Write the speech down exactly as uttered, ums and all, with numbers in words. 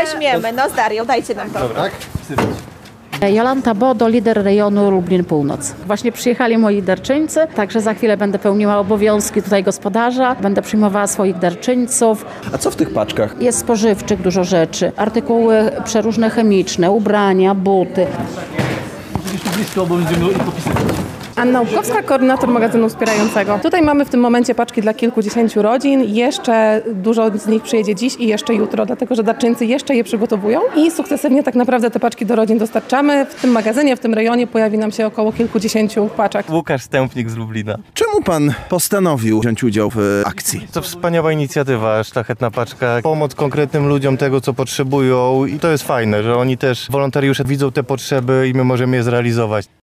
weźmiemy, no z Darią, dajcie nam to. Tak? Jolanta Bodo, lider rejonu Lublin Północ. Właśnie przyjechali moi darczyńcy, także za chwilę będę pełniła obowiązki tutaj gospodarza. Będę przyjmowała swoich darczyńców. A co w tych paczkach? Jest spożywczych dużo rzeczy, artykuły przeróżne chemiczne, ubrania, buty. Jeszcze blisko, bo będziemy popisywać. Anna Łukowska, koordynator magazynu wspierającego. Tutaj mamy w tym momencie paczki dla kilkudziesięciu rodzin. Jeszcze dużo z nich przyjedzie dziś i jeszcze jutro, dlatego że darczyńcy jeszcze je przygotowują i sukcesywnie tak naprawdę te paczki do rodzin dostarczamy. W tym magazynie, w tym rejonie pojawi nam się około kilkudziesięciu paczek. Łukasz Stępnik z Lublina. Czemu pan postanowił wziąć udział w akcji? To wspaniała inicjatywa, Szlachetna Paczka. Pomoc konkretnym ludziom tego, co potrzebują i to jest fajne, że oni też, wolontariusze, widzą te potrzeby i my możemy je zrealizować.